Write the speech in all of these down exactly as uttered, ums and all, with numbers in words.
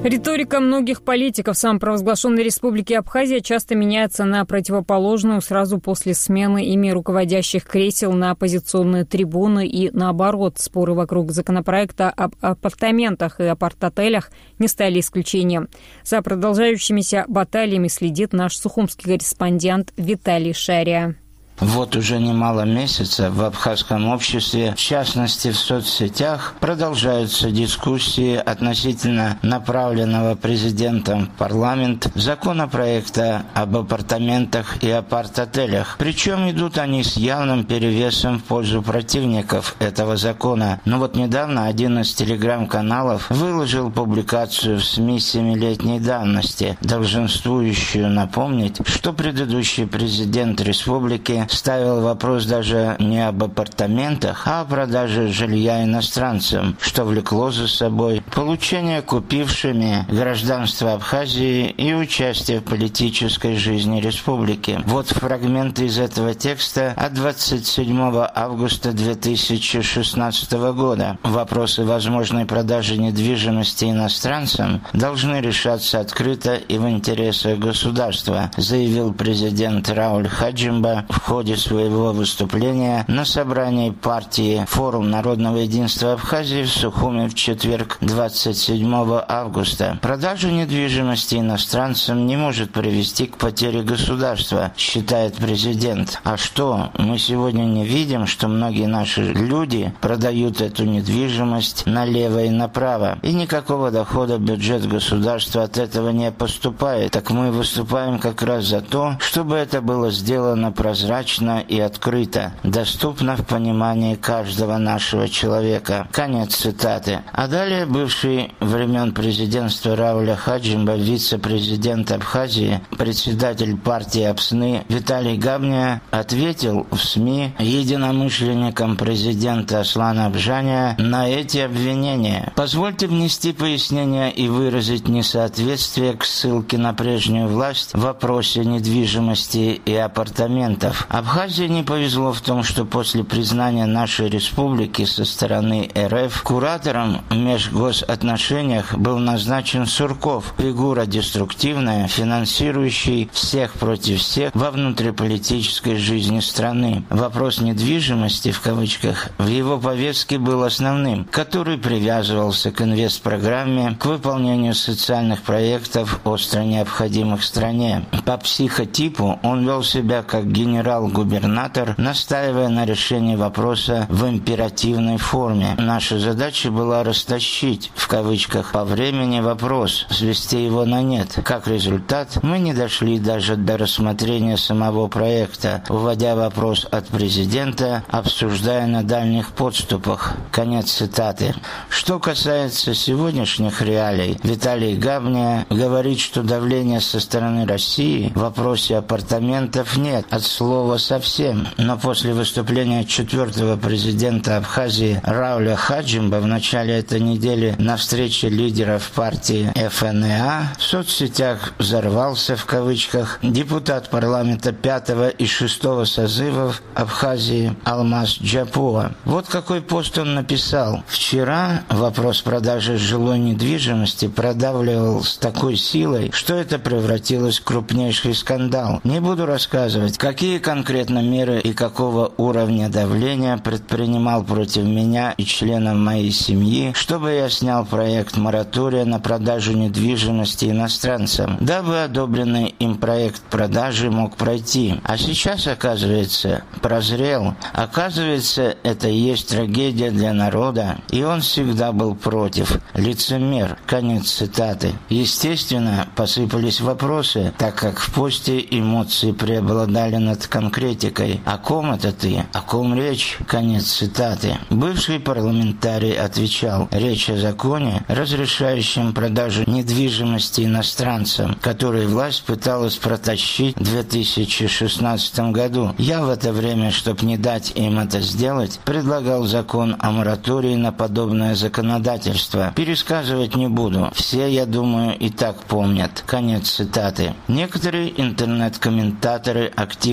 Риторика многих политиков самопровозглашенной Республики Абхазия часто меняется на противоположную сразу после смены ими руководящих кресел на оппозиционные трибуны и наоборот. Споры вокруг законопроекта об апартаментах и апарт-отелях не стали исключением. За продолжающимися баталиями следит наш сухумский корреспондент Виталий Шария. Вот уже немало месяцев в абхазском обществе, в частности в соцсетях, продолжаются дискуссии относительно направленного президентом в парламент законопроекта об апартаментах и апарт-отелях. Причем идут они с явным перевесом в пользу противников этого закона. Но вот недавно один из телеграм-каналов выложил публикацию в СМИ семилетней давности, долженствующую напомнить, что предыдущий президент республики ставил вопрос даже не об апартаментах, а о продаже жилья иностранцам, что влекло за собой получение купившими гражданство Абхазии и участие в политической жизни республики. Вот фрагменты из этого текста от двадцать седьмого августа две тысячи шестнадцатого года. Вопросы возможной продажи недвижимости иностранцам должны решаться открыто и в интересах государства, заявил президент Рауль Хаджимба в ходе своего выступления на собрании партии «Форум народного единства Абхазии» в Сухуме в четверг двадцать седьмого августа. Продажа недвижимости иностранцам не может привести к потере государства, считает президент. А что, мы сегодня не видим, что многие наши люди продают эту недвижимость налево и направо, и никакого дохода в бюджет государства от этого не поступает. Так мы выступаем как раз за то, чтобы это было сделано прозрачно и открыто, доступно в понимании каждого нашего человека. Конец цитаты. А далее бывший времен президентства Рауля Хаджимба, вице-президент Абхазии, председатель партии Апсны Виталий Габня ответил в СМИ единомышленникам президента Аслана Абжаня на эти обвинения. Позвольте внести пояснение и выразить несоответствие к ссылке на прежнюю власть в вопросе недвижимости и апартаментов. Абхазии не повезло в том, что после признания нашей республики со стороны РФ куратором в межгосотношениях был назначен Сурков, фигура деструктивная, финансирующий всех против всех во внутриполитической жизни страны. Вопрос недвижимости, в кавычках, в его повестке был основным, который привязывался к инвестпрограмме, к выполнению социальных проектов, остро необходимых стране. По психотипу он вел себя как генерал-губернатор, настаивая на решении вопроса в императивной форме. Наша задача была растащить, в кавычках, по времени вопрос, свести его на нет. Как результат, мы не дошли даже до рассмотрения самого проекта, уводя вопрос от президента, обсуждая на дальних подступах. Конец цитаты. Что касается сегодняшних реалий, Виталий Габня говорит, что давления со стороны России в вопросе апартаментов нет, от слова совсем. Но после выступления четвертого президента Абхазии Рауля Хаджимба в начале этой недели на встрече лидеров партии эф эн э а в соцсетях взорвался, в кавычках, депутат парламента пятого и шестого созывов Абхазии Алмаз Джапуа. Вот какой пост он написал. Вчера вопрос продажи жилой недвижимости продавливал с такой силой, что это превратилось в крупнейший скандал. Не буду рассказывать, какие конкретно меры и какого уровня давления предпринимал против меня и членов моей семьи, чтобы я снял проект моратория на продажу недвижимости иностранцам, дабы одобренный им проект продажи мог пройти. А сейчас, оказывается, прозрел. Оказывается, это и есть трагедия для народа, и он всегда был против. Лицемер. Конец цитаты. Естественно, посыпались вопросы, так как в посте эмоции преобладали над конкретикой. О ком это ты? О ком речь? Конец цитаты. Бывший парламентарий отвечал: речь о законе, разрешающем продажу недвижимости иностранцам, который власть пыталась протащить в две тысячи шестнадцатом году. Я в это время, чтобы не дать им это сделать, предлагал закон о моратории на подобное законодательство. Пересказывать не буду. Все, я думаю, и так помнят. Конец цитаты. Некоторые интернет-комментаторы активно поддерживают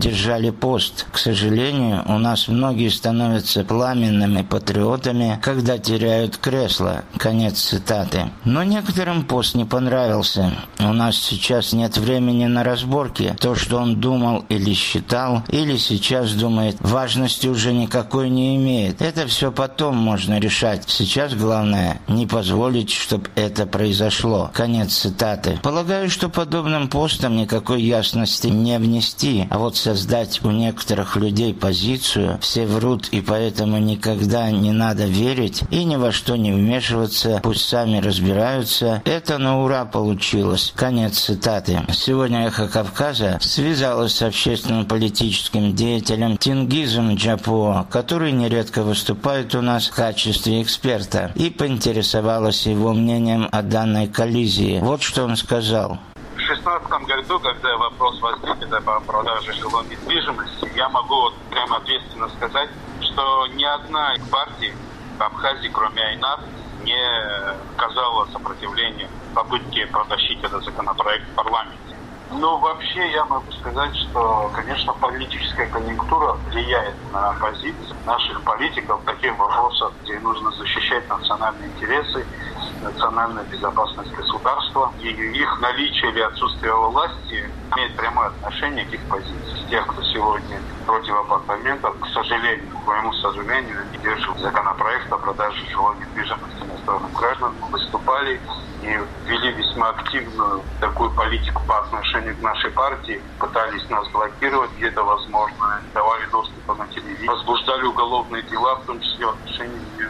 держали пост. К сожалению, у нас многие становятся пламенными патриотами, когда теряют кресло. Конец цитаты. Но некоторым пост не понравился. У нас сейчас нет времени на разборки. То, что он думал или считал, или сейчас думает, важности уже никакой не имеет. Это все потом можно решать. Сейчас главное не позволить, чтобы это произошло. Конец цитаты. Полагаю, что подобным постом никакой ясности не внести, а вот создать у некоторых людей позицию, все врут и поэтому никогда не надо верить и ни во что не вмешиваться, пусть сами разбираются, это на ура получилось. Конец цитаты. Сегодня «Эхо Кавказа» связалось с общественно-политическим деятелем Тенгизом Джапуо, который нередко выступает у нас в качестве эксперта, и поинтересовалась его мнением о данной коллизии. Вот что он сказал. В две тысячи шестнадцатом году, когда вопрос возник по продаже жилой недвижимости, я могу вот прямо ответственно сказать, что ни одна партия в Абхазии, кроме Айнат, не оказала сопротивления попытке протащить этот законопроект в парламенте. Но вообще я могу сказать, что, конечно, политическая конъюнктура влияет на позиции наших политиков в таких вопросах, где нужно защищать национальные интересы, национальную безопасность государства. И их наличие или отсутствие власти имеет прямое отношение к их позиции. Тех, кто сегодня против апартаментов, к сожалению, к моему сожалению, не держит законопроект о продаже жилой недвижимости иностранным гражданам, выступали и вели весьма активную такую политику по отношению к нашей партии, пытались нас блокировать где-то возможно, давали доступ на телевидение, возбуждали уголовные дела, в том числе в отношении меня,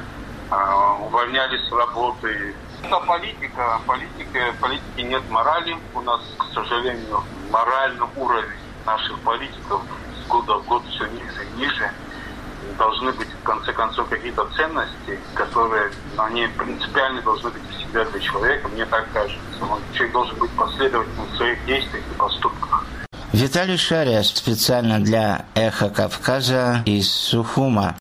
э, увольнялись с работы. Это политика, политика, политики нет морали. У нас, к сожалению, моральный уровень наших политиков с года в год все ниже и ниже. Должны быть, в конце концов, какие-то ценности, которые, они принципиально должны быть всегда для человека, мне так кажется. Человек должен быть последовательным в своих действиях и поступках. Виталий Шария специально для «Эхо Кавказа» из Сухума.